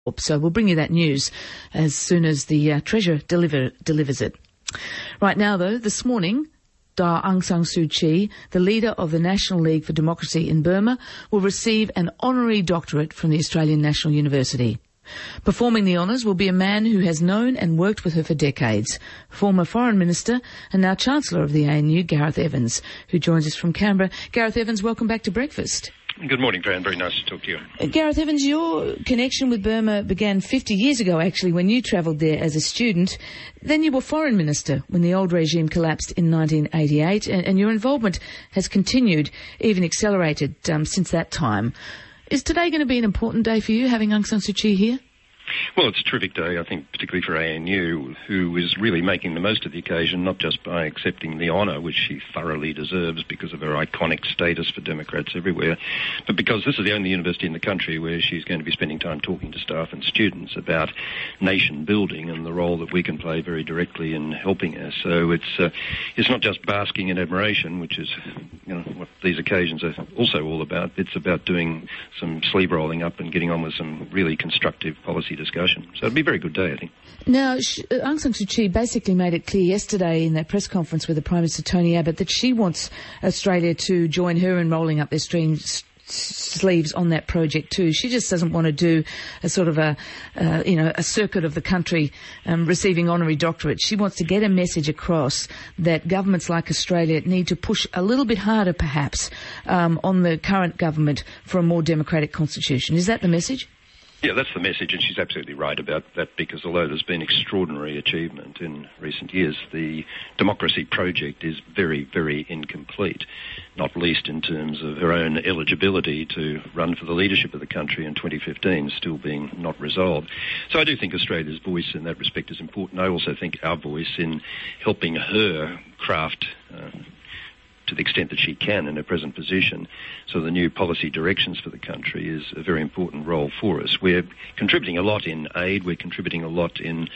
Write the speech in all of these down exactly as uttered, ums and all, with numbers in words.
So we'll bring you that news as soon as the uh, Treasurer deliver, delivers it. Right now, though, this morning, Daw Aung San Suu Kyi, the leader of the National League for Democracy in Burma, will receive an honorary doctorate from the Australian National University. Performing the honours will be a man who has known and worked with her for decades, former Foreign Minister and now Chancellor of the A N U, Gareth Evans, who joins us from Canberra. Gareth Evans, welcome back to Breakfast. Good morning, Fran. Very nice to talk to you. Uh, Gareth Evans, your connection with Burma began fifty years ago, actually, when you travelled there as a student. Then you were Foreign Minister when the old regime collapsed in nineteen eighty-eight, and, and your involvement has continued, even accelerated um, since that time. Is today going to be an important day for you, having Aung San Suu Kyi here? Well, it's a terrific day, I think, particularly for A N U, who is really making the most of the occasion, not just by accepting the honour, which she thoroughly deserves because of her iconic status for Democrats everywhere, but because this is the only university in the country where she's going to be spending time talking to staff and students about nation building and the role that we can play very directly in helping her. So it's uh, it's not just basking in admiration, which is you know what these occasions are also all about. It's about doing some sleeve rolling up and getting on with some really constructive policy discussion. So it'll be a very good day, I think. Now, Aung San Suu Kyi basically made it clear yesterday in that press conference with the Prime Minister Tony Abbott that she wants Australia to join her in rolling up their streams, sleeves on that project too. She just doesn't want to do a sort of a, uh, you know, a circuit of the country um, receiving honorary doctorates. She wants to get a message across that governments like Australia need to push a little bit harder, perhaps, um, on the current government for a more democratic constitution. Is that the message? Yeah, that's the message, and she's absolutely right about that, because although there's been extraordinary achievement in recent years, the democracy project is very, very incomplete, not least in terms of her own eligibility to run for the leadership of the country in twenty fifteen, still being not resolved. So I do think Australia's voice in that respect is important. I also think our voice in helping her craft uh, to the extent that she can in her present position. So the new policy directions for the country is a very important role for us. We're contributing a lot in aid. We're contributing a lot in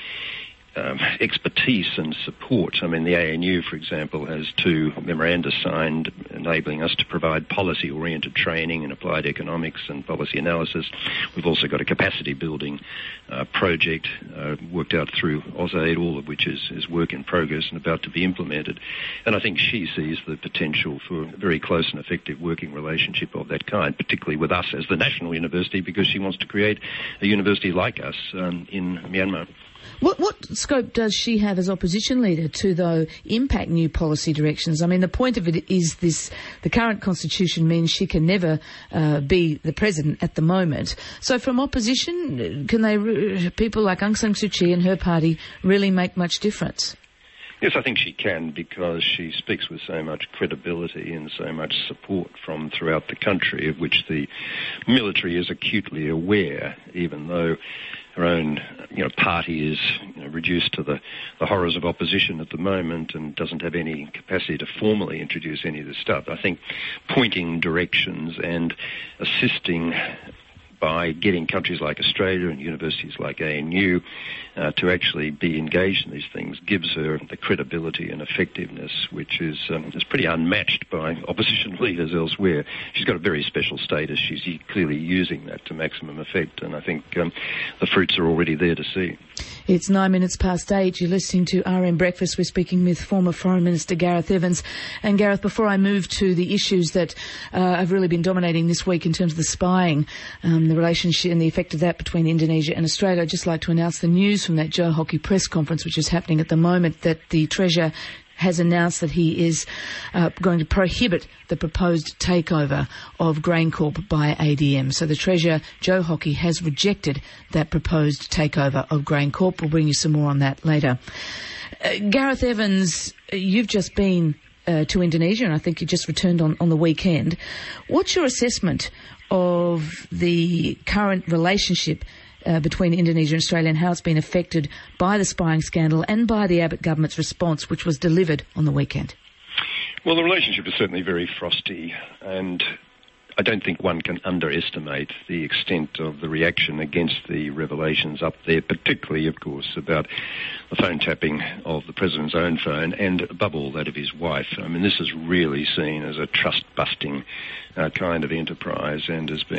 Um, expertise and support. I mean, the A N U, for example, has two memoranda signed enabling us to provide policy-oriented training in applied economics and policy analysis. We've also got a capacity-building uh, project uh, worked out through AusAid, all of which is, is work in progress and about to be implemented. And I think she sees the potential for a very close and effective working relationship of that kind, particularly with us as the national university, because she wants to create a university like us um, in Myanmar. What, what scope does she have as opposition leader to, though, impact new policy directions? I mean, the point of it is this, the current constitution means she can never uh, be the president at the moment. So from opposition, can they, people like Aung San Suu Kyi and her party really make much difference? Yes, I think she can, because she speaks with so much credibility and so much support from throughout the country, of which the military is acutely aware, even though her own you know, party is you know, reduced to the, the horrors of opposition at the moment and doesn't have any capacity to formally introduce any of this stuff. I think pointing directions and assisting by getting countries like Australia and universities like A N U uh, to actually be engaged in these things gives her the credibility and effectiveness which is um, is pretty unmatched by opposition leaders elsewhere. She's got a very special status. She's clearly using that to maximum effect, and I think um, the fruits are already there to see. It's nine minutes past eight. You're listening to R M Breakfast. We're speaking with former Foreign Minister Gareth Evans. And Gareth, before I move to the issues that uh, have really been dominating this week in terms of the spying, um, the relationship and the effect of that between Indonesia and Australia, I'd just like to announce the news from that Joe Hockey press conference, which is happening at the moment, that the Treasurer has announced that he is uh, going to prohibit the proposed takeover of GrainCorp by A D M. So the Treasurer, Joe Hockey, has rejected that proposed takeover of GrainCorp. We'll bring you some more on that later. Uh, Gareth Evans, you've just been uh, to Indonesia, and I think you just returned on, on the weekend. What's your assessment of the current relationship Uh, between Indonesia and Australia, and how it's been affected by the spying scandal and by the Abbott government's response, which was delivered on the weekend? Well, the relationship is certainly very frosty, and I don't think one can underestimate the extent of the reaction against the revelations up there, particularly, of course, about the phone tapping of the President's own phone and, above all, that of his wife. I mean, this is really seen as a trust-busting uh, kind of enterprise and has been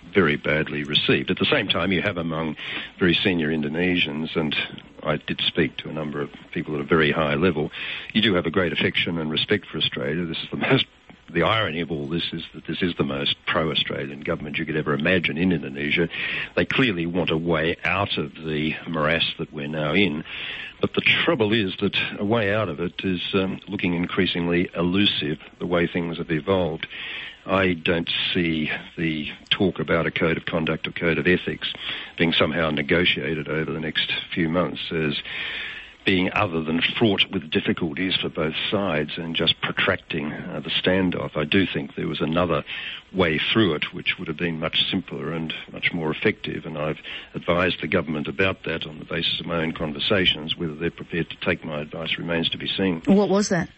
very badly received. At the same time, you have among very senior Indonesians, and I did speak to a number of people at a very high level, you do have a great affection and respect for Australia. This is the most The irony of all this is that this is the most pro-Australian government you could ever imagine in Indonesia. They clearly want a way out of the morass that we're now in. But the trouble is that a way out of it is um, looking increasingly elusive, the way things have evolved. I don't see the talk about a code of conduct or code of ethics being somehow negotiated over the next few months as being other than fraught with difficulties for both sides and just protracting uh, the standoff. I do think there was another way through it which would have been much simpler and much more effective, and I've advised the government about that on the basis of my own conversations. Whether they're prepared to take my advice remains to be seen. What was that?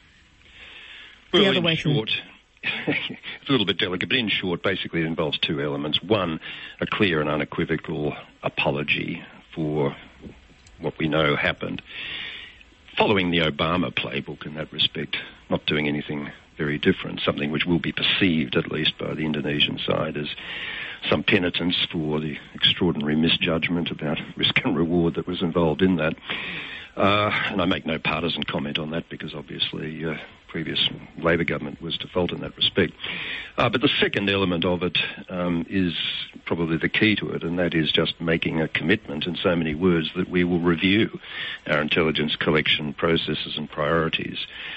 Well, the other in way short, it's a little bit delicate, but in short, basically it involves two elements. One, a clear and unequivocal apology for what we know happened, following the Obama playbook in that respect, not doing anything very different, something which will be perceived, at least by the Indonesian side, as some penitence for the extraordinary misjudgment about risk and reward that was involved in that. Uh, and I make no partisan comment on that because obviously uh, previous Labor government was to fault in that respect. Uh, but the second element of it um, is probably the key to it, and that is just making a commitment in so many words that we will review our intelligence collection processes and priorities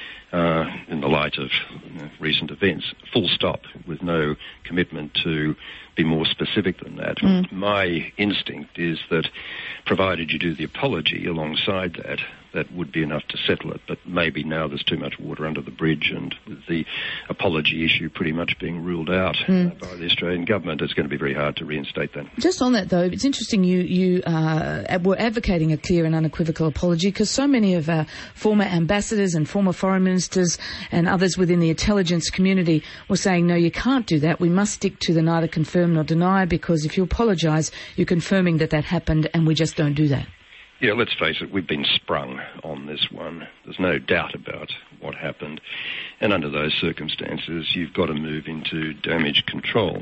uh, in the light of you know, recent events, full stop, with no commitment to be more specific than that. Mm. My instinct is that provided you do the apology alongside that, that would be enough to settle it. But maybe now there's too much water under the bridge, and with the apology issue pretty much being ruled out mm. uh, by the Australian government, it's going to be very hard to reinstate that. Just on that, though, it's interesting you, you uh, were advocating a clear and unequivocal apology because so many of our former ambassadors and former foreign ministers and others within the intelligence community were saying, no, you can't do that. We must stick to the neither confirm nor deny, because if you apologise, you're confirming that that happened, and we just don't do that. Yeah, let's face it, we've been sprung on this one. There's no doubt about what happened. And under those circumstances, you've got to move into damage control.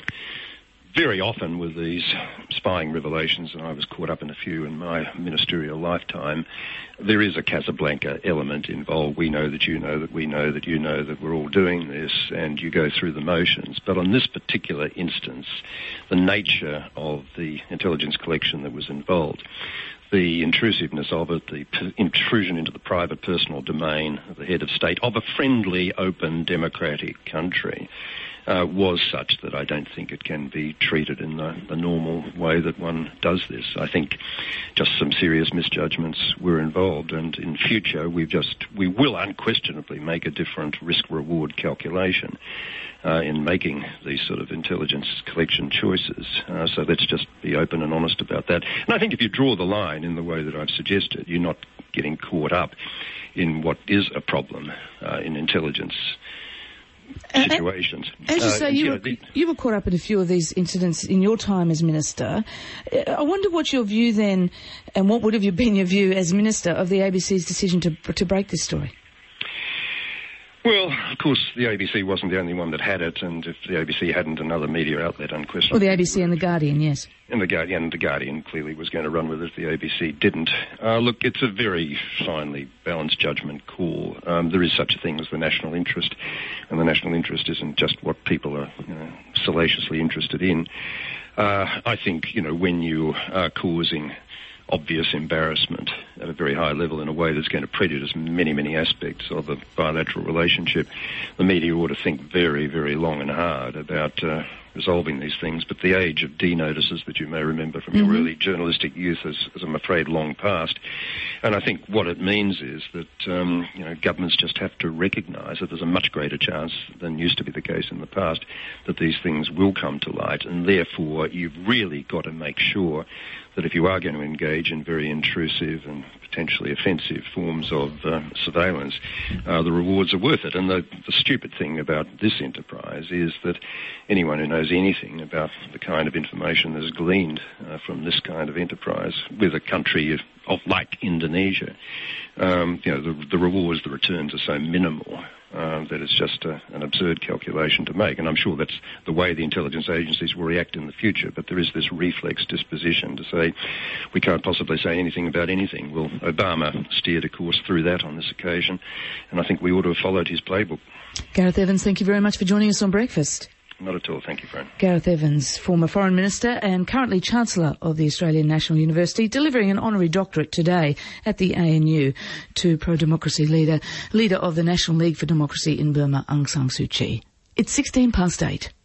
Very often with these spying revelations, and I was caught up in a few in my ministerial lifetime, there is a Casablanca element involved. We know that you know that we know that you know that we're all doing this, and you go through the motions. But on this particular instance, the nature of the intelligence collection that was involved, the intrusiveness of it, the p- intrusion into the private personal domain of the head of state of a friendly, open, democratic country, uh, was such that I don't think it can be treated in the, the normal way that one does this. I think just some serious misjudgments were involved, and in future we've just, we will unquestionably make a different risk-reward calculation Uh, in making these sort of intelligence collection choices. Uh, so let's just be open and honest about that. And I think if you draw the line in the way that I've suggested, you're not getting caught up in what is a problem uh, in intelligence situations. As you uh, say, you, you, were, know, the, you were caught up in a few of these incidents in your time as minister. I wonder what your view then, and what would have been your view as minister of the A B C's decision to to break this story? Well, of course, the A B C wasn't the only one that had it, and if the A B C hadn't, another media outlet, unquestionably. Well, the A B C and The Guardian, yes. And the Guardian, the Guardian clearly was going to run with it if the A B C didn't. Uh, look, it's a very finely balanced judgment call. Um, there is such a thing as the national interest, and the national interest isn't just what people are you know, salaciously interested in. Uh, I think, you know, when you are causing obvious embarrassment at a very high level in a way that's going to prejudice many, many aspects of a bilateral relationship, the media ought to think very, very long and hard about uh, resolving these things. But the age of D-notices that you may remember from mm-hmm. your early journalistic youth is, is, I'm afraid, long past. And I think what it means is that, um, you know, governments just have to recognise that there's a much greater chance than used to be the case in the past that these things will come to light, and therefore you've really got to make sure that if you are going to engage in very intrusive and potentially offensive forms of uh, surveillance, uh, the rewards are worth it. And the, the stupid thing about this enterprise is that anyone who knows anything about the kind of information that is gleaned uh, from this kind of enterprise with a country of, of like Indonesia, um, you know, the, the rewards, the returns are so minimal Uh, that it's just a, an absurd calculation to make. And I'm sure that's the way the intelligence agencies will react in the future. But there is this reflex disposition to say, we can't possibly say anything about anything. Well, Obama steered a course through that on this occasion, and I think we ought to have followed his playbook. Gareth Evans, thank you very much for joining us on Breakfast. Not at all. Thank you, Fran. Gareth Evans, former Foreign Minister and currently Chancellor of the Australian National University, delivering an honorary doctorate today at the A N U to pro-democracy leader, leader of the National League for Democracy in Burma, Aung San Suu Kyi. It's sixteen past eight.